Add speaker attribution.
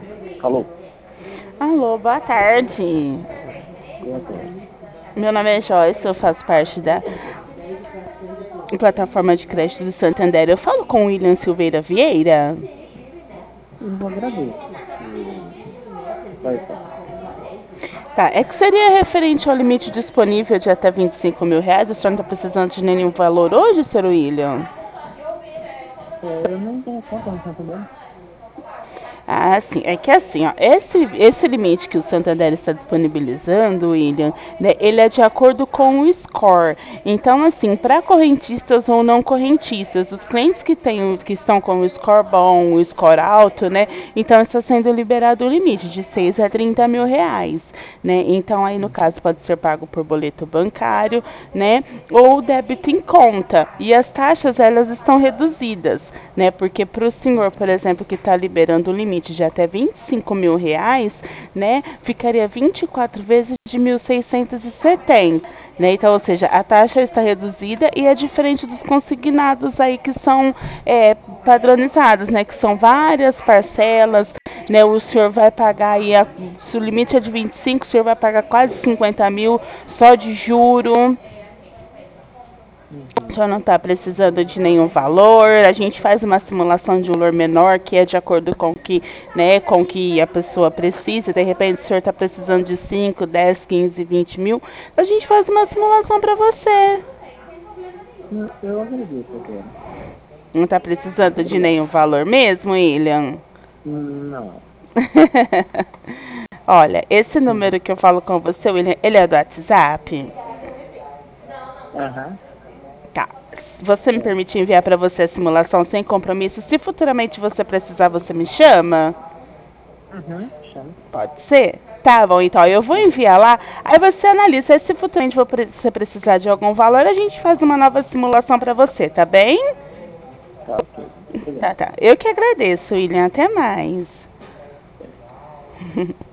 Speaker 1: Alô,
Speaker 2: Alô, boa tarde.
Speaker 1: boa tarde.
Speaker 2: Meu nome é Joyce, eu faço parte da plataforma de crédito do Santander. Eu falo com o William Silveira Vieira.
Speaker 1: Eu agradeço. Vai falar.
Speaker 2: Tá, é que seria referente ao limite disponível de até R$ 25.000. O senhor não está precisando de nenhum valor hoje, Sr. William?
Speaker 1: Eu nem tenho conta no Santander.
Speaker 2: Ah, sim. É que assim, ó, esse limite que o Santander está disponibilizando, William, né, ele é de acordo com o score. Então, assim, para correntistas ou não correntistas, os clientes que estão com o score bom, o score alto, né, então está sendo liberado o limite de 6 a R$ 30.000, né? Então, aí no caso pode ser pago por boleto bancário, né, ou débito em conta. E as taxas, elas estão reduzidas, né? Porque para o senhor, por exemplo, que está liberando o limite de até R$ 25.000, né? Ficaria 24 vezes de 1.670, né? Então, ou seja, a taxa está reduzida e é diferente dos consignados aí que são padronizados, né? Que são várias parcelas, né? O senhor vai pagar aí, se o limite é de 25, o senhor vai pagar quase 50.000 só de juro. O
Speaker 1: Uhum.
Speaker 2: senhor não está precisando de nenhum valor. A gente faz uma simulação de um valor menor, que é de acordo com que, né, com que a pessoa precisa. De repente, o senhor está precisando de 5, 10, 15, 20 mil. A gente faz uma simulação para você.
Speaker 1: Eu agradeço agora.
Speaker 2: Não está precisando de
Speaker 1: Obrigado.
Speaker 2: nenhum valor mesmo, William?
Speaker 1: Não.
Speaker 2: Olha, esse
Speaker 1: Uhum.
Speaker 2: número que eu falo com você, William, ele é do WhatsApp?
Speaker 1: Aham.
Speaker 2: Tá. Você me
Speaker 1: É.
Speaker 2: permite enviar para você a simulação sem compromisso? Se futuramente você precisar, você me chama?
Speaker 1: Uhum. Chama.
Speaker 2: Pode ser? Tá bom, então eu vou
Speaker 1: Pode.
Speaker 2: enviar lá, aí você analisa. Aí, se futuramente você precisar de algum valor, a gente faz uma nova simulação para você, tá bem?
Speaker 1: Tá ok.
Speaker 2: Tá,
Speaker 1: Obrigado.
Speaker 2: tá. Eu que agradeço, William. Até mais.
Speaker 1: É.